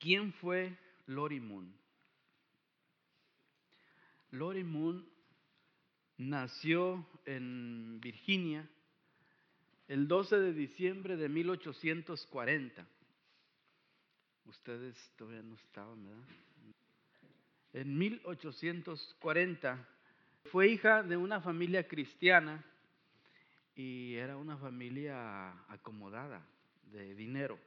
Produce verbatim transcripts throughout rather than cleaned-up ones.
¿Quién fue Lori Moon? Lori Moon nació en Virginia el doce de diciembre de mil ochocientos cuarenta. Ustedes todavía no estaban, ¿verdad? En mil ochocientos cuarenta fue hija de una familia cristiana y era una familia acomodada de dinero.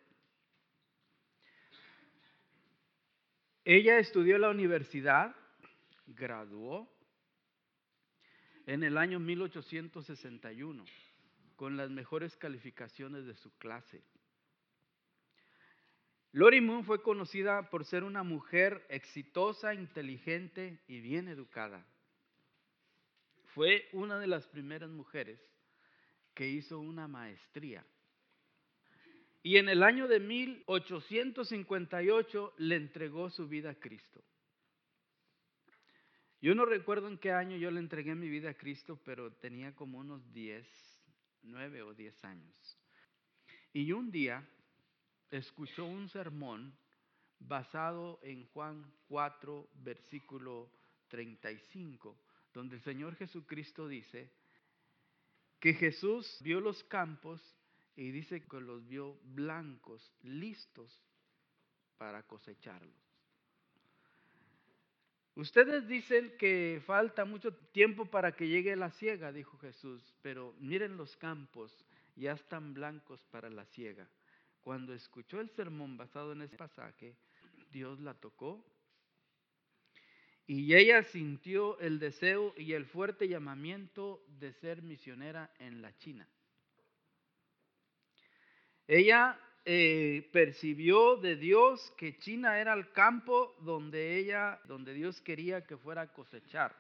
Ella estudió en la universidad, graduó en el año mil ochocientos sesenta y uno con las mejores calificaciones de su clase. Lori Moon fue conocida por ser una mujer exitosa, inteligente y bien educada. Fue una de las primeras mujeres que hizo una maestría. Y en el año de mil ochocientos cincuenta y ocho le entregó su vida a Cristo. Yo no recuerdo en qué año yo le entregué mi vida a Cristo, pero tenía como unos diez, nueve o diez años. Y un día escuchó un sermón basado en Juan cuatro, versículo treinta y cinco, donde el Señor Jesucristo dice que Jesús vio los campos y dice que los vio blancos, listos para cosecharlos. Ustedes dicen que falta mucho tiempo para que llegue la siega, dijo Jesús, pero miren los campos, ya están blancos para la siega. Cuando escuchó el sermón basado en ese pasaje, Dios la tocó y ella sintió el deseo y el fuerte llamamiento de ser misionera en la China. Ella eh, percibió de Dios que China era el campo donde ella, donde Dios quería que fuera a cosechar.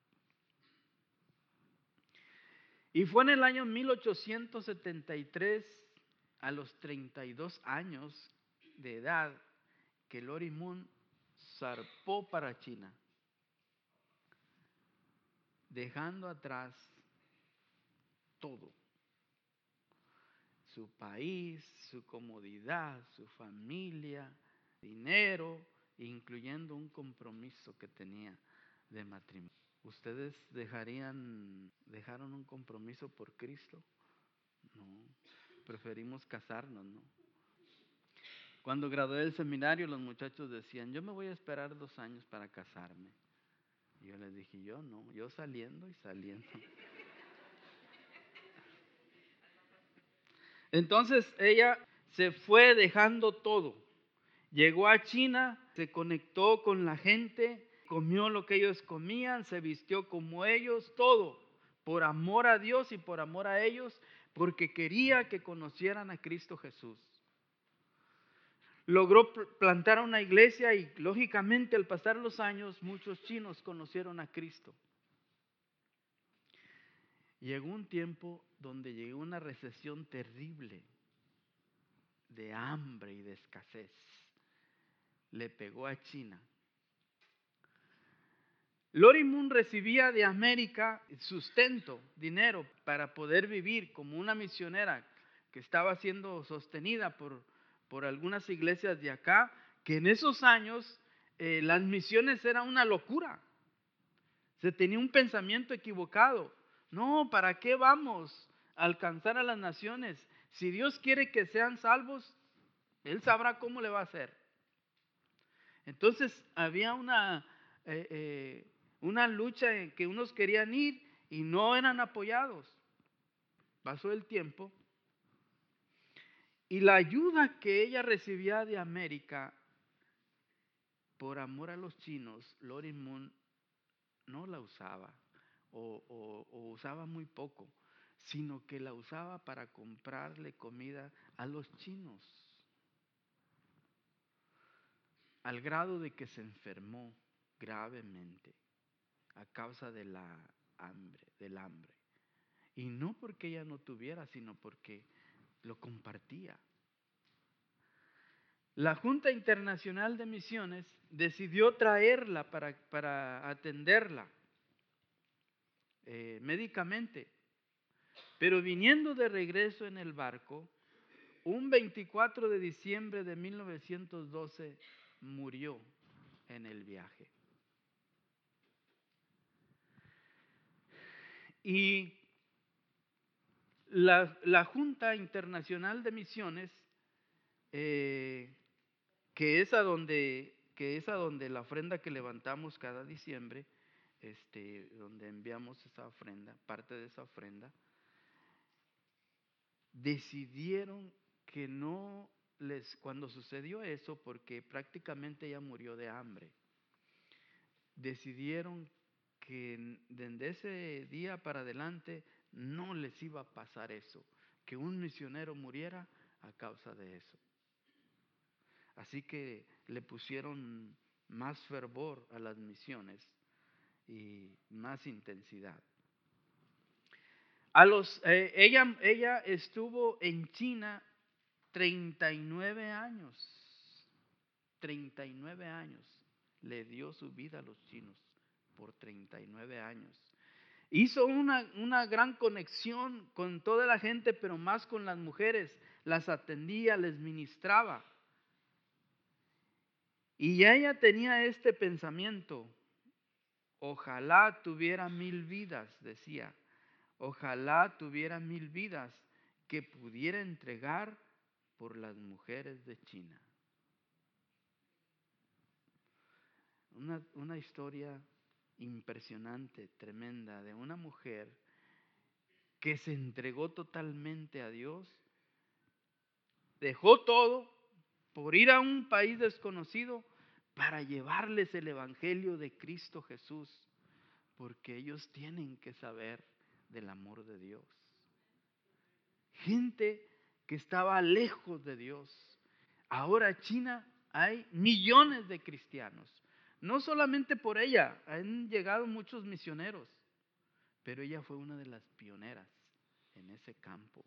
Y fue en el año mil ochocientos setenta y tres, a los treinta y dos años de edad, que Lori Moon zarpó para China, dejando atrás todo. Su país, su comodidad, su familia, dinero, incluyendo un compromiso que tenía de matrimonio. ¿Ustedes dejarían, dejaron un compromiso por Cristo? No, preferimos casarnos, ¿no? Cuando gradué del seminario, los muchachos decían, yo me voy a esperar dos años para casarme. Y yo les dije, yo no, yo saliendo y saliendo. Entonces ella se fue dejando todo. Llegó a China, se conectó con la gente, comió lo que ellos comían, se vistió como ellos, todo por amor a Dios y por amor a ellos, porque quería que conocieran a Cristo Jesús. Logró plantar una iglesia y lógicamente al pasar los años muchos chinos conocieron a Cristo. Llegó un tiempo donde llegó una recesión terrible de hambre y de escasez. Le pegó a China. Lori Moon recibía de América sustento, dinero para poder vivir como una misionera que estaba siendo sostenida por, por algunas iglesias de acá, que en esos años eh, las misiones eran una locura. Se tenía un pensamiento equivocado. No, ¿para qué vamos a alcanzar a las naciones? Si Dios quiere que sean salvos, Él sabrá cómo le va a hacer. Entonces había una, eh, eh, una lucha en que unos querían ir y no eran apoyados. Pasó el tiempo y la ayuda que ella recibía de América por amor a los chinos, Lori Moon no la usaba o, o, o usaba muy poco, sino que la usaba para comprarle comida a los chinos, al grado de que se enfermó gravemente a causa de la hambre, del hambre. Y no porque ella no tuviera, sino porque lo compartía. La Junta Internacional de Misiones decidió traerla para, para atenderla eh, médicamente. Pero viniendo de regreso en el barco, un veinticuatro de diciembre de mil novecientos doce murió en el viaje. Y la, la Junta Internacional de Misiones, eh, que es a donde, que es a donde la ofrenda que levantamos cada diciembre, este, donde enviamos esa ofrenda, parte de esa ofrenda, decidieron que no les, cuando sucedió eso, porque prácticamente ella murió de hambre, decidieron que desde ese día para adelante no les iba a pasar eso, que un misionero muriera a causa de eso. Así que le pusieron más fervor a las misiones y más intensidad. A los, eh, ella, ella estuvo en China treinta y nueve años. treinta y nueve años. Le dio su vida a los chinos por treinta y nueve años. Hizo una, una gran conexión con toda la gente, pero más con las mujeres. Las atendía, les ministraba. Y ella tenía este pensamiento: ojalá tuviera mil vidas, decía. Ojalá tuviera mil vidas que pudiera entregar por las mujeres de China. Una, una historia impresionante, tremenda, de una mujer que se entregó totalmente a Dios, dejó todo por ir a un país desconocido para llevarles el evangelio de Cristo Jesús, porque ellos tienen que saber del amor de Dios. Gente que estaba lejos de Dios. Ahora en China hay millones de cristianos. No solamente por ella, han llegado muchos misioneros, pero ella fue una de las pioneras en ese campo.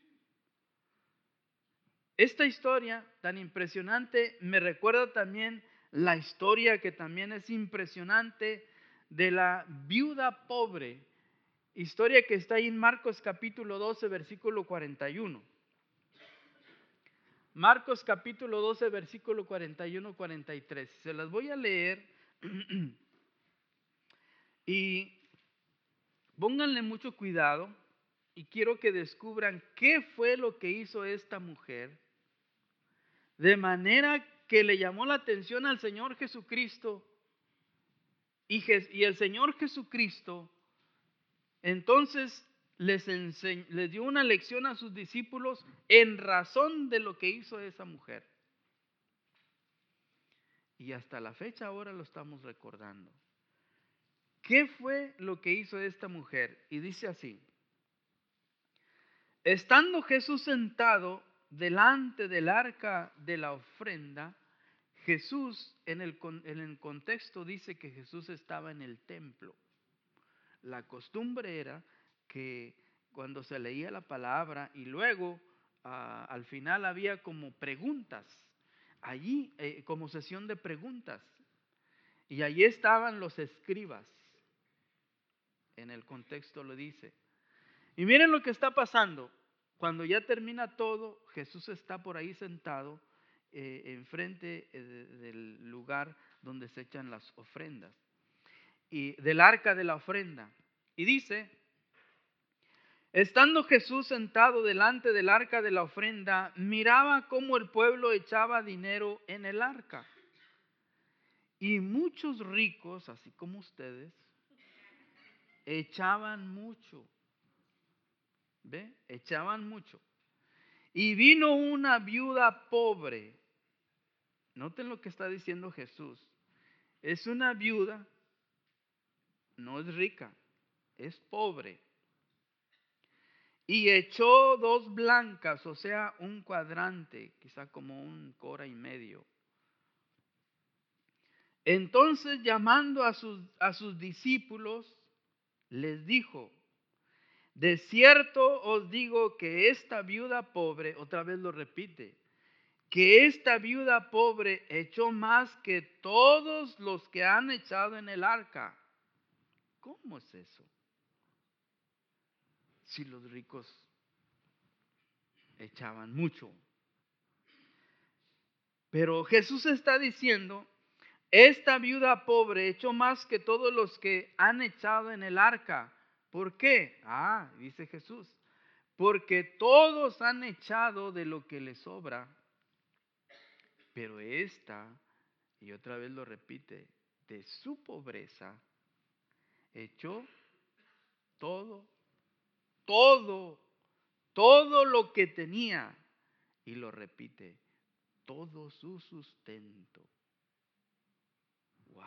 Esta historia tan impresionante me recuerda también la historia que también es impresionante de la viuda pobre, historia que está ahí en Marcos capítulo doce, versículo cuarenta y uno. Marcos capítulo doce, versículo cuarenta y uno, cuarenta y tres. Se las voy a leer y pónganle mucho cuidado y quiero que descubran qué fue lo que hizo esta mujer, de manera que le llamó la atención al Señor Jesucristo y, y el Señor Jesucristo entonces les, enseñó, les dio una lección a sus discípulos en razón de lo que hizo esa mujer. Y hasta la fecha ahora lo estamos recordando. ¿Qué fue lo que hizo esta mujer? Y dice así: estando Jesús sentado delante del arca de la ofrenda, Jesús, en el, en el contexto dice que Jesús estaba en el templo. La costumbre era que cuando se leía la palabra y luego uh, al final había como preguntas, allí eh, como sesión de preguntas, y allí estaban los escribas, en el contexto lo dice. Y miren lo que está pasando. Cuando ya termina todo, Jesús está por ahí sentado eh, enfrente eh, del lugar donde se echan las ofrendas y del arca de la ofrenda. Y dice: estando Jesús sentado delante del arca de la ofrenda, miraba cómo el pueblo echaba dinero en el arca. Y muchos ricos, así como ustedes, echaban mucho. ¿Ve? Echaban mucho. Y vino una viuda pobre. Noten lo que está diciendo Jesús. Es una viuda, no es rica, es pobre. Y echó dos blancas, o sea, un cuadrante, quizá como un cora y medio. Entonces, llamando a sus, a sus discípulos, les dijo: de cierto os digo que esta viuda pobre, otra vez lo repite, que esta viuda pobre echó más que todos los que han echado en el arca. ¿Cómo es eso? Si los ricos echaban mucho, Pero Jesús está diciendo, esta viuda pobre echó más que todos los que han echado en el arca. ¿Por qué? Ah, dice Jesús, porque todos han echado de lo que les sobra, pero esta, y otra vez lo repite, de su pobreza echó todo, todo, todo lo que tenía, y lo repite, todo su sustento. Wow.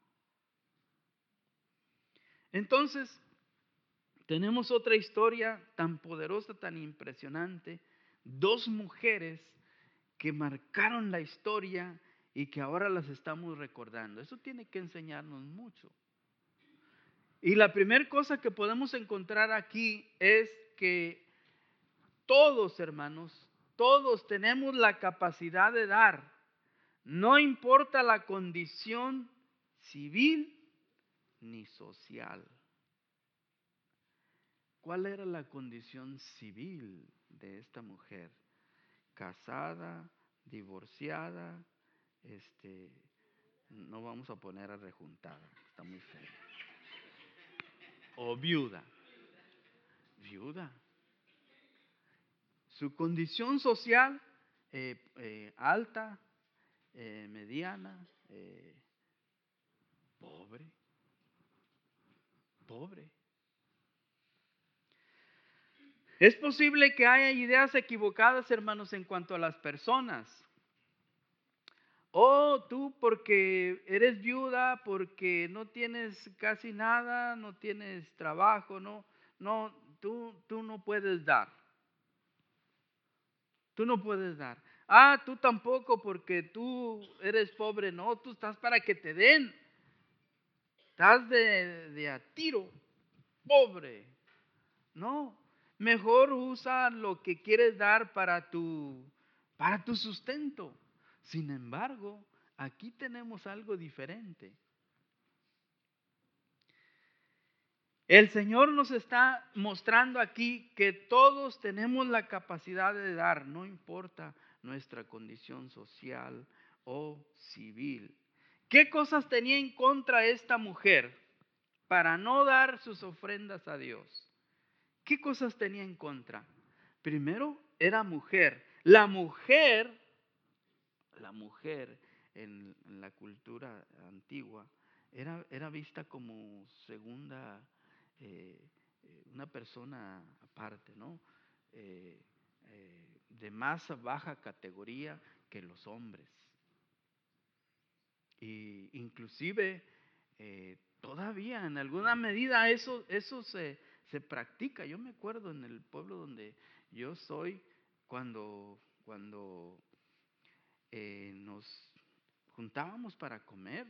Entonces, tenemos otra historia tan poderosa, tan impresionante, dos mujeres que marcaron la historia y que ahora las estamos recordando. Eso tiene que enseñarnos mucho. Y la primera cosa que podemos encontrar aquí es que todos, hermanos, todos tenemos la capacidad de dar. No importa la condición civil ni social. ¿Cuál era la condición civil de esta mujer? Casada, divorciada, este, no vamos a poner a rejuntada, está muy feo. O viuda. Viuda. Su condición social, eh, eh, alta, eh, mediana, eh, pobre, pobre. Es posible que haya ideas equivocadas, hermanos, en cuanto a las personas. Oh, tú porque eres viuda, porque no tienes casi nada, no tienes trabajo, no, no, tú, tú no puedes dar. Tú no puedes dar. Ah, tú tampoco porque tú eres pobre, no, tú estás para que te den. Estás de, de a tiro, pobre. No, mejor usa lo que quieres dar para tu, para tu sustento. Sin embargo, aquí tenemos algo diferente. El Señor nos está mostrando aquí que todos tenemos la capacidad de dar, no importa nuestra condición social o civil. ¿Qué cosas tenía en contra esta mujer para no dar sus ofrendas a Dios? ¿Qué cosas tenía en contra? Primero, era mujer. La mujer, la mujer en, en la cultura antigua era, era vista como segunda, eh, eh, una persona aparte, ¿no? Eh, eh, de más baja categoría que los hombres. Y inclusive eh, todavía en alguna medida eso, eso se, se practica. Yo me acuerdo en el pueblo donde yo soy, cuando, cuando eh, nos juntábamos para comer,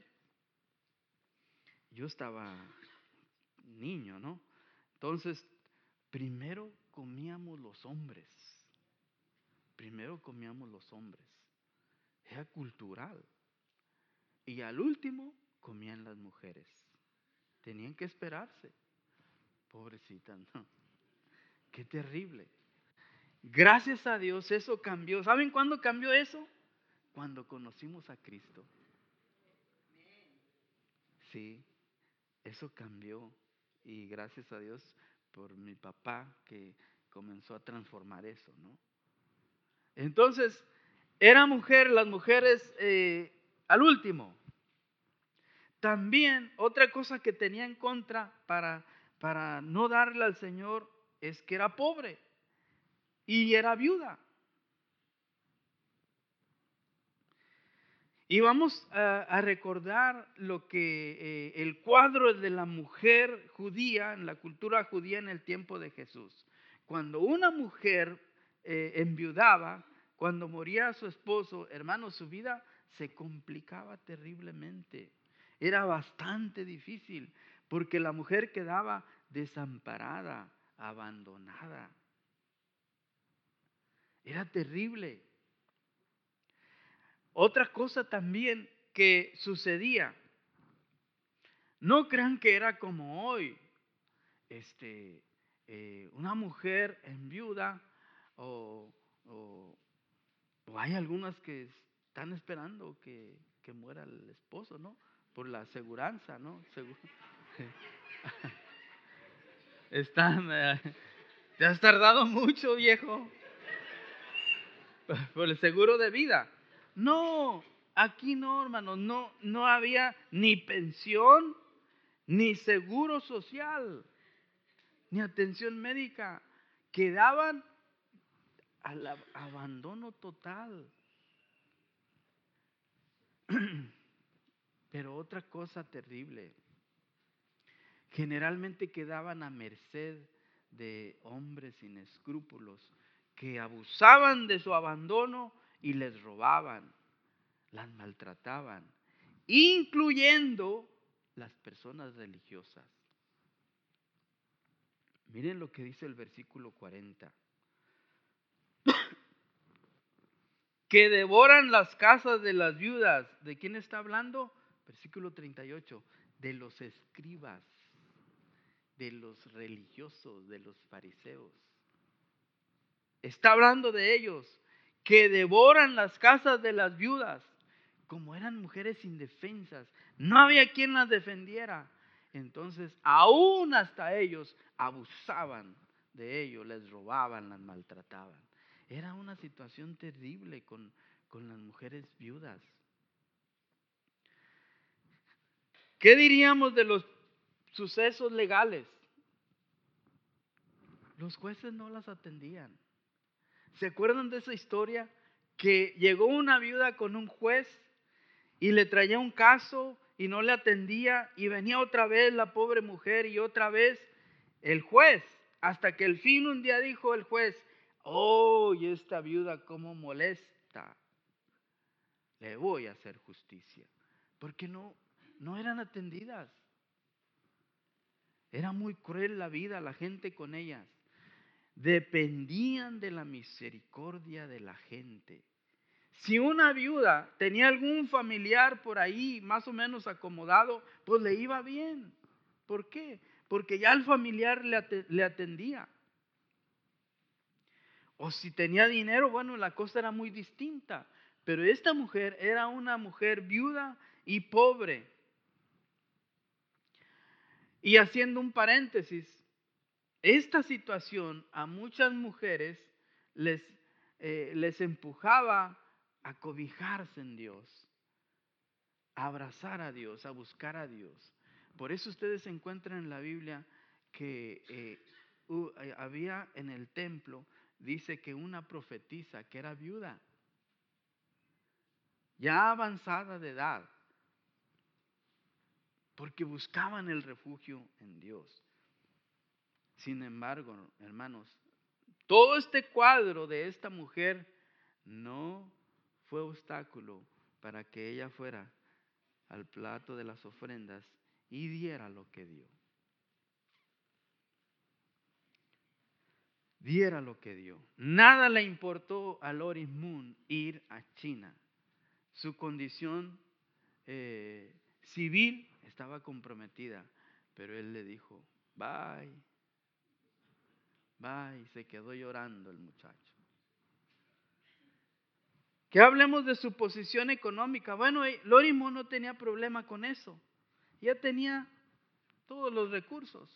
yo estaba niño, ¿no? Entonces, primero comíamos los hombres, primero comíamos los hombres, era cultural. Y al último comían las mujeres. Tenían que esperarse. Pobrecita, no. Qué terrible. Gracias a Dios eso cambió. ¿Saben cuándo cambió eso? Cuando conocimos a Cristo. Sí, eso cambió. Y gracias a Dios por mi papá que comenzó a transformar eso, ¿no? Entonces, era mujer, las mujeres eh, al último. También otra cosa que tenía en contra para, para no darle al Señor es que era pobre y era viuda. Y vamos a, a recordar lo que eh, el cuadro de la mujer judía, en la cultura judía en el tiempo de Jesús. Cuando una mujer eh, enviudaba, cuando moría su esposo, hermano, su vida se complicaba terriblemente. Era bastante difícil porque la mujer quedaba desamparada, abandonada. Era terrible. Otra cosa también que sucedía, no crean que era como hoy, este, eh, una mujer enviuda o, o, o hay algunas que están esperando que, que muera el esposo, ¿no? Por la aseguranza, ¿no? Segu- Están, eh, te has tardado mucho, viejo, por el seguro de vida. No, aquí no, hermanos, no, no había ni pensión, ni seguro social, ni atención médica. Quedaban al ab- abandono total. Pero otra cosa terrible, generalmente quedaban a merced de hombres sin escrúpulos que abusaban de su abandono y les robaban, las maltrataban, incluyendo las personas religiosas. Miren lo que dice el versículo cuarenta. Que devoran las casas de las viudas. ¿De quién está hablando? Versículo treinta y ocho. De los escribas, de los religiosos, de los fariseos. Está hablando de ellos, que devoran las casas de las viudas. Como eran mujeres indefensas, no había quien las defendiera. Entonces, aún hasta ellos abusaban de ellos, les robaban, las maltrataban. Era una situación terrible con, con las mujeres viudas. ¿Qué diríamos de los sucesos legales? Los jueces no las atendían. ¿Se acuerdan de esa historia? Que llegó una viuda con un juez y le traía un caso y no le atendía, y venía otra vez la pobre mujer y otra vez el juez, hasta que al fin un día dijo el juez: oh, y esta viuda cómo molesta, le voy a hacer justicia, porque no, no eran atendidas. Era muy cruel la vida, la gente con ellas. Dependían de la misericordia de la gente. Si una viuda tenía algún familiar por ahí más o menos acomodado, pues le iba bien. ¿Por qué? Porque ya el familiar le atendía. O si tenía dinero, bueno, la cosa era muy distinta. Pero esta mujer era una mujer viuda y pobre. Y haciendo un paréntesis, esta situación a muchas mujeres les, eh, les empujaba a cobijarse en Dios, a abrazar a Dios, a buscar a Dios. Por eso ustedes encuentran en la Biblia que eh, uh, había en el templo, dice que una profetisa que era viuda, ya avanzada de edad, porque buscaban el refugio en Dios. Sin embargo, hermanos, todo este cuadro de esta mujer no fue obstáculo para que ella fuera al plato de las ofrendas y diera lo que dio. Diera lo que dio. Nada le importó a Lori Moon ir a China. Su condición eh, civil estaba comprometida, pero él le dijo: bye, bye, y se quedó llorando el muchacho. Que hablemos de su posición económica. Bueno, Lori Moon no tenía problema con eso. Ya tenía todos los recursos.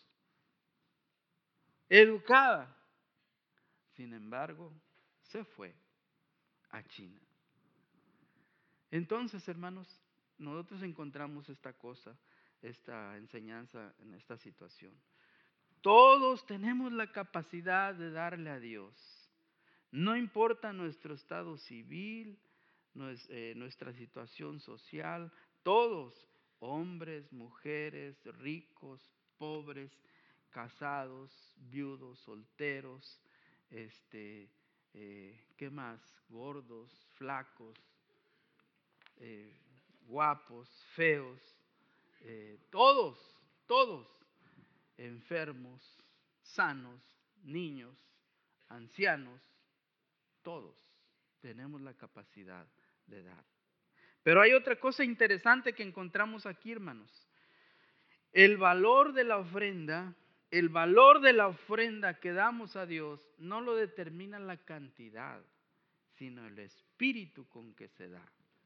Educada. Sin embargo, se fue a China. Entonces, hermanos, nosotros encontramos esta cosa, esta enseñanza en esta situación. Todos tenemos la capacidad de darle a Dios. No importa nuestro estado civil, nuestra situación social, todos, hombres, mujeres, ricos, pobres, casados, viudos, solteros, este, eh, ¿qué más? Gordos, flacos, eh, guapos, feos, eh, todos, todos, enfermos, sanos, niños, ancianos, todos tenemos la capacidad de dar. Pero hay otra cosa interesante que encontramos aquí, hermanos. El valor de la ofrenda, el valor de la ofrenda que damos a Dios no lo determina la cantidad, sino el espíritu con que se da.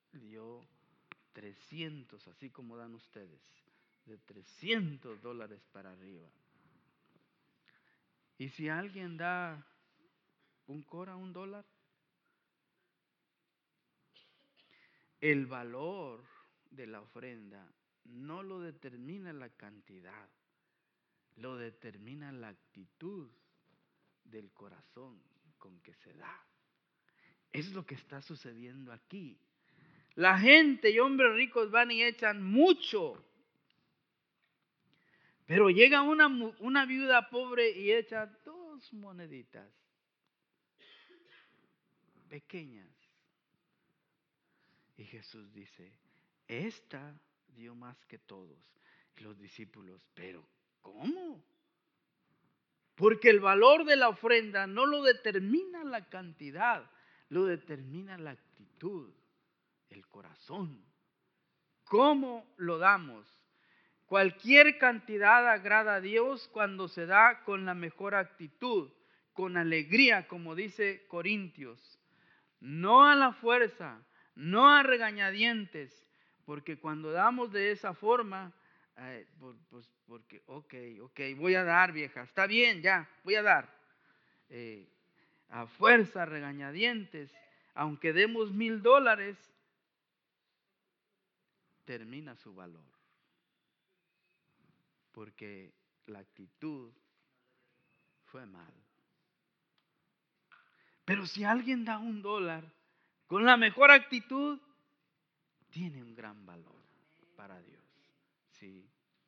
dio trescientos, así como dan ustedes, de trescientos dólares para arriba. Y si alguien da un cora, un dólar, el valor de la ofrenda no lo determina la cantidad, lo determina la actitud del corazón con que se da. Es lo que está sucediendo aquí. La gente y hombres ricos van y echan mucho, pero llega una, una viuda pobre y echa dos moneditas pequeñas. Y Jesús dice, esta dio más que todos. Y los discípulos, pero ¿cómo? Porque el valor de la ofrenda no lo determina la cantidad, lo determina la actitud, el corazón. ¿Cómo lo damos? Cualquier cantidad agrada a Dios cuando se da con la mejor actitud, con alegría, como dice Corintios. No a la fuerza, no a regañadientes, porque cuando damos de esa forma, eh, pues porque, ok, ok, voy a dar, vieja, está bien, ya, voy a dar. Eh, a fuerza, regañadientes, aunque demos mil dólares, termina su valor. Porque la actitud fue mal. Pero si alguien da un dólar con la mejor actitud, tiene un gran valor para Dios. Sí.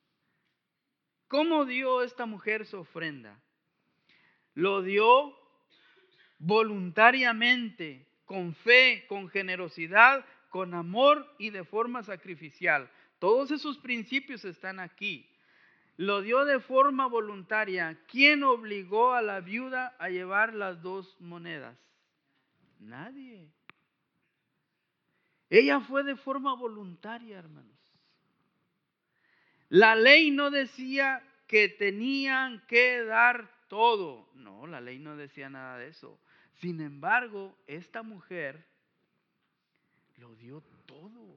¿Cómo dio esta mujer su ofrenda? Lo dio voluntariamente, con fe, con generosidad, con amor y de forma sacrificial. Todos esos principios están aquí. Lo dio de forma voluntaria. ¿Quién obligó a la viuda a llevar las dos monedas? Nadie. Ella fue de forma voluntaria, hermanos. La ley no decía que tenían que dar todo. No, la ley no decía nada de eso. Sin embargo, esta mujer lo dio todo.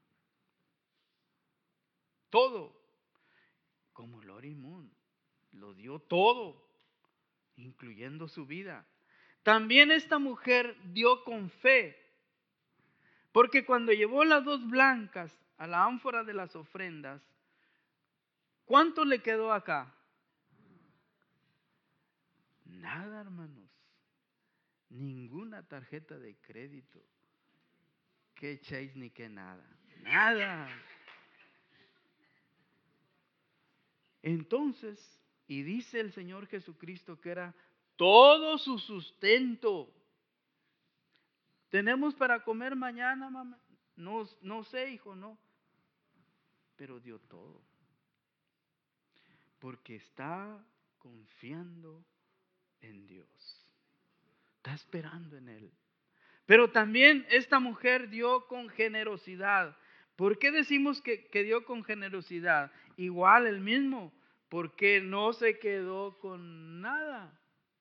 Todo. Como Lori Moon. Lo dio todo, incluyendo su vida. También esta mujer dio con fe. Porque cuando llevó las dos blancas a la ánfora de las ofrendas, ¿cuánto le quedó acá? Nada, hermanos. Ninguna tarjeta de crédito. Que echéis ni que nada. Nada. Entonces, y dice el Señor Jesucristo que era todo su sustento. ¿Tenemos para comer mañana, mamá? No, no sé, hijo, no. Pero dio todo. Porque está confiando en Dios. Está esperando en Él. Pero también esta mujer dio con generosidad. ¿Por qué decimos que, que dio con generosidad? Igual el mismo, porque no se quedó con nada.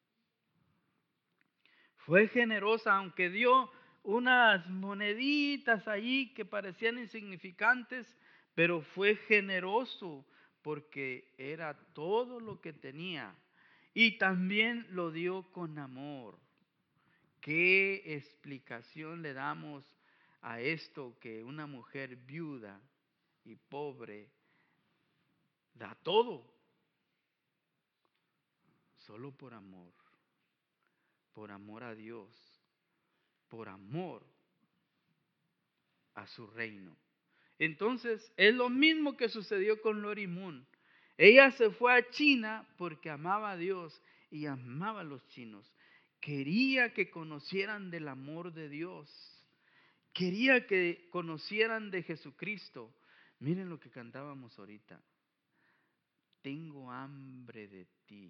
Fue generosa, aunque dio unas moneditas allí que parecían insignificantes, pero fue generoso porque era todo lo que tenía. Y también lo dio con amor. ¿Qué explicación le damos a esto que una mujer viuda y pobre da todo? Solo por amor, por amor a Dios, por amor a su reino. Entonces, es lo mismo que sucedió con Lori Moon. Ella se fue a China porque amaba a Dios y amaba a los chinos. Quería que conocieran del amor de Dios. Quería que conocieran de Jesucristo. Miren lo que cantábamos ahorita. Tengo hambre de ti.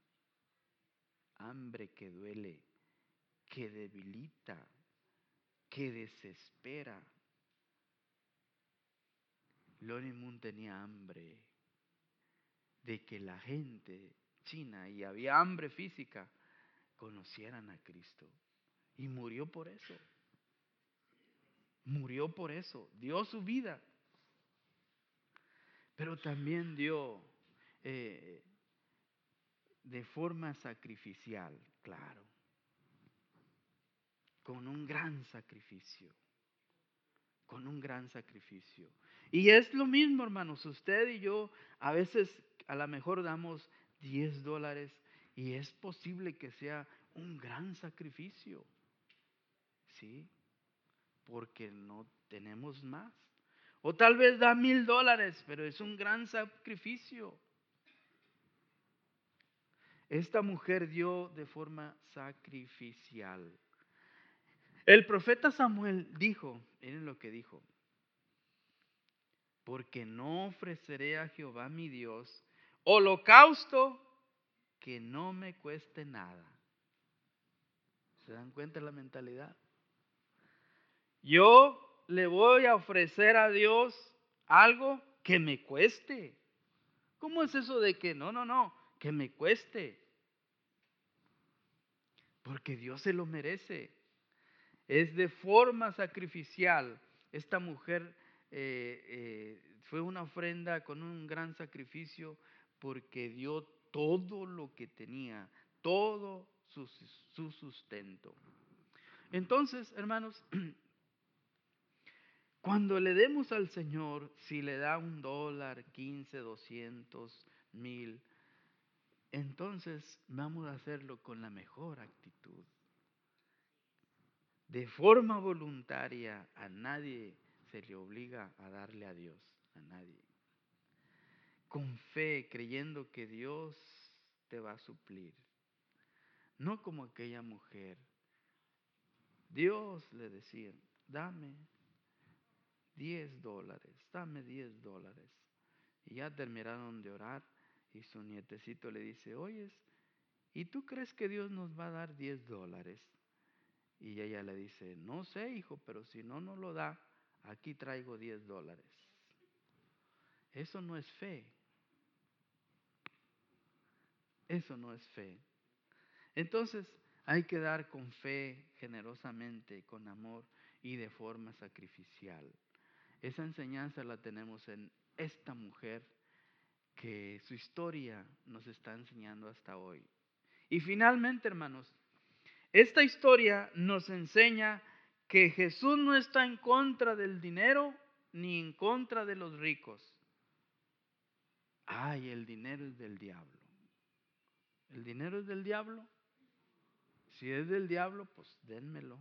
Hambre que duele, que debilita, que desespera. Lori Moon tenía hambre de que la gente china, y había hambre física, conocieran a Cristo. Y murió por eso. murió por eso, dio su vida, pero también dio eh, de forma sacrificial, claro, con un gran sacrificio, con un gran sacrificio. Y es lo mismo, hermanos, usted y yo a veces a lo mejor damos diez dólares y es posible que sea un gran sacrificio, ¿sí? Porque no tenemos más. O tal vez da mil dólares, pero es un gran sacrificio. Esta mujer dio de forma sacrificial. El profeta Samuel dijo, miren lo que dijo, porque no ofreceré a Jehová mi Dios holocausto que no me cueste nada. ¿Se dan cuenta de la mentalidad? Yo le voy a ofrecer a Dios algo que me cueste. ¿Cómo es eso de que no, no, no, que me cueste? Porque Dios se lo merece. Es de forma sacrificial. Esta mujer eh, eh, fue una ofrenda con un gran sacrificio porque dio todo lo que tenía, todo su, su sustento. Entonces, hermanos, cuando le demos al Señor, si le da un dólar, quince, doscientos, mil, entonces vamos a hacerlo con la mejor actitud. De forma voluntaria, a nadie se le obliga a darle a Dios, a nadie. Con fe, creyendo que Dios te va a suplir. No como aquella mujer. Dios le decía, dame diez dólares, dame diez dólares. Y ya terminaron de orar y su nietecito le dice, oyes, ¿y tú crees que Dios nos va a dar diez dólares? Y ella le dice, no sé, hijo, pero si no nos lo da, aquí traigo diez dólares. Eso no es fe. Eso no es fe. Entonces hay que dar con fe, generosamente, con amor y de forma sacrificial. Esa enseñanza la tenemos en esta mujer que su historia nos está enseñando hasta hoy. Y finalmente, hermanos, esta historia nos enseña que Jesús no está en contra del dinero ni en contra de los ricos. Ay, el dinero es del diablo. ¿El dinero es del diablo? Si es del diablo, pues dénmelo.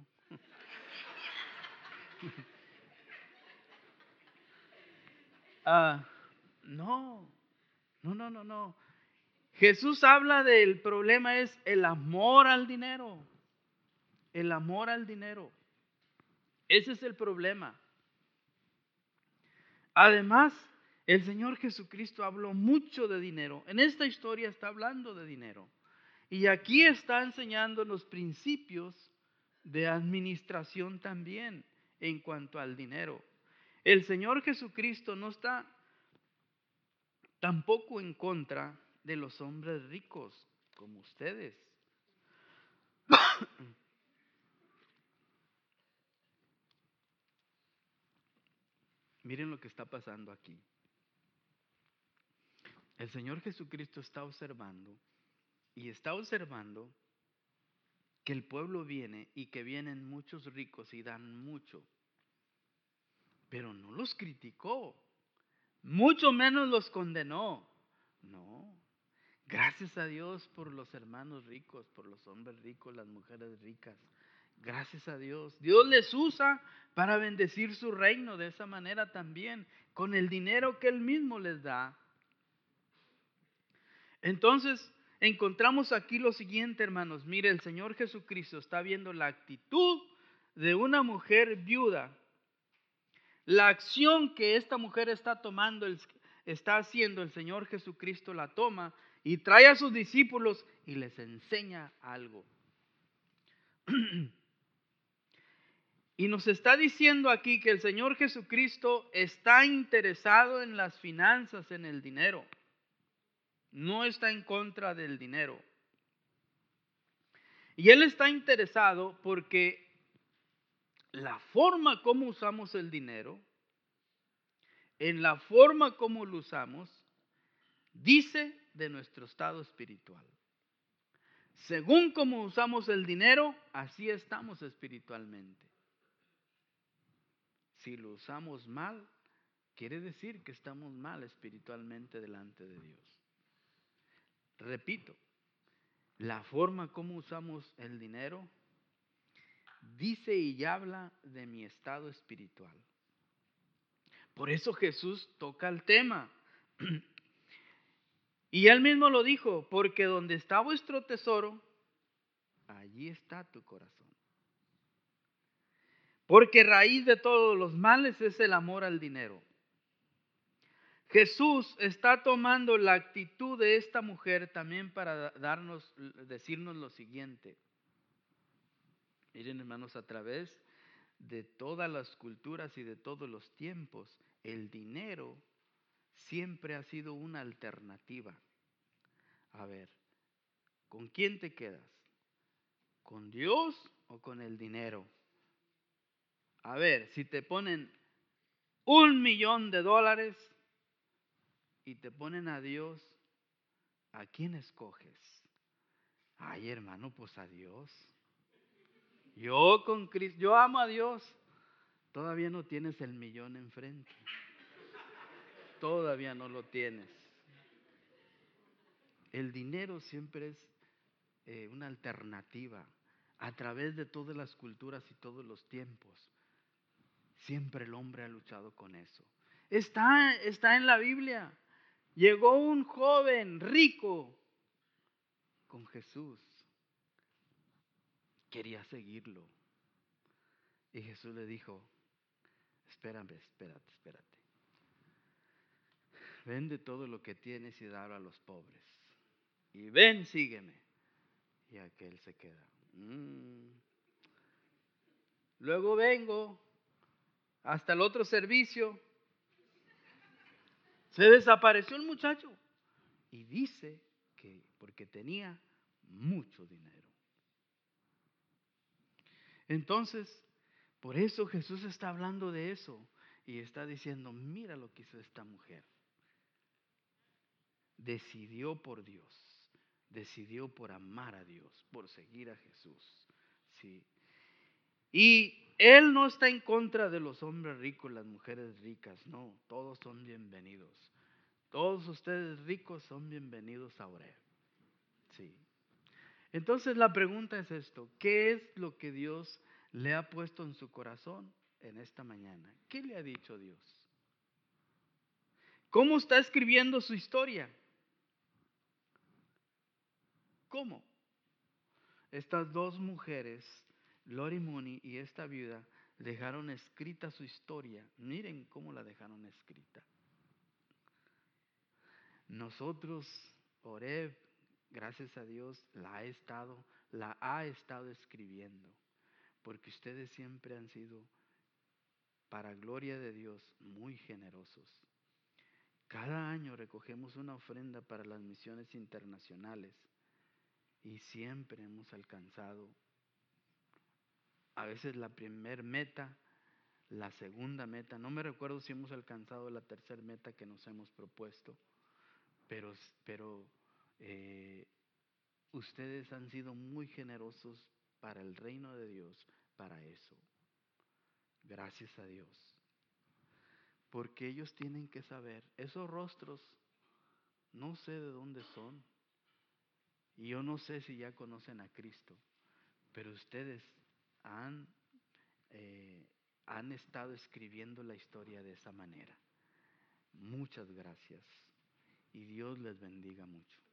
Ah, no, no, no, no, no. Jesús habla del problema es el amor al dinero. El amor al dinero. Ese es el problema. Además, el Señor Jesucristo habló mucho de dinero. En esta historia está hablando de dinero. Y aquí está enseñando los principios de administración también en cuanto al dinero. El Señor Jesucristo no está tampoco en contra de los hombres ricos como ustedes. Miren lo que está pasando aquí. El Señor Jesucristo está observando y está observando que el pueblo viene y que vienen muchos ricos y dan mucho. Pero no los criticó, mucho menos los condenó. No. Gracias a Dios por los hermanos ricos, por los hombres ricos, las mujeres ricas. Gracias a Dios. Dios les usa para bendecir su reino de esa manera también, con el dinero que Él mismo les da. Entonces, encontramos aquí lo siguiente, hermanos. Mire, el Señor Jesucristo está viendo la actitud de una mujer viuda. La acción que esta mujer está tomando, está haciendo, el Señor Jesucristo la toma y trae a sus discípulos y les enseña algo. Y nos está diciendo aquí que el Señor Jesucristo está interesado en las finanzas, en el dinero. No está en contra del dinero. Y Él está interesado porque la forma como usamos el dinero, en la forma como lo usamos, dice de nuestro estado espiritual. Según como usamos el dinero, así estamos espiritualmente. Si lo usamos mal, quiere decir que estamos mal espiritualmente delante de Dios. Repito, la forma como usamos el dinero dice y habla de mi estado espiritual. Por eso Jesús toca el tema. Y él mismo lo dijo, porque donde está vuestro tesoro, allí está tu corazón. Porque raíz de todos los males es el amor al dinero. Jesús está tomando la actitud de esta mujer también para darnos, decirnos lo siguiente. Miren, hermanos, a través de todas las culturas y de todos los tiempos, el dinero siempre ha sido una alternativa. A ver, ¿con quién te quedas? ¿Con Dios o con el dinero? A ver, si te ponen un millón de dólares y te ponen a Dios, ¿a quién escoges? Ay, hermano, pues a Dios. Yo con Cristo, yo amo a Dios. Todavía no tienes el millón enfrente. Todavía no lo tienes. El dinero siempre es eh, una alternativa a través de todas las culturas y todos los tiempos. Siempre el hombre ha luchado con eso. Está, está en la Biblia. Llegó un joven rico con Jesús. Quería seguirlo. Y Jesús le dijo, espérame, espérate, espérate. Vende todo lo que tienes y dalo a los pobres. Y ven, sígueme. Y aquel se queda. Mm. Luego vengo hasta el otro servicio. Se desapareció el muchacho. Y dice que porque tenía mucho dinero. Entonces, por eso Jesús está hablando de eso. Y está diciendo, mira lo que hizo esta mujer. Decidió por Dios. Decidió por amar a Dios, por seguir a Jesús. Sí. Y Él no está en contra de los hombres ricos, las mujeres ricas. No, todos son bienvenidos. Todos ustedes ricos son bienvenidos a Oreb. Sí. Entonces la pregunta es esto. ¿Qué es lo que Dios le ha puesto en su corazón en esta mañana? ¿Qué le ha dicho Dios? ¿Cómo está escribiendo su historia? ¿Cómo? Estas dos mujeres, Lori Mooney y esta viuda, dejaron escrita su historia. Miren cómo la dejaron escrita. Nosotros, Oreb, gracias a Dios, la ha estado, la ha estado escribiendo, porque ustedes siempre han sido, para gloria de Dios, muy generosos. Cada año recogemos una ofrenda para las misiones internacionales y siempre hemos alcanzado, a veces la primer meta, la segunda meta, no me recuerdo si hemos alcanzado la tercera meta que nos hemos propuesto, pero, pero eh, ustedes han sido muy generosos para el reino de Dios, para eso. Gracias a Dios. Porque ellos tienen que saber, esos rostros, no sé de dónde son, y yo no sé si ya conocen a Cristo, pero ustedes han, eh, han estado escribiendo la historia de esa manera. Muchas gracias y Dios les bendiga mucho.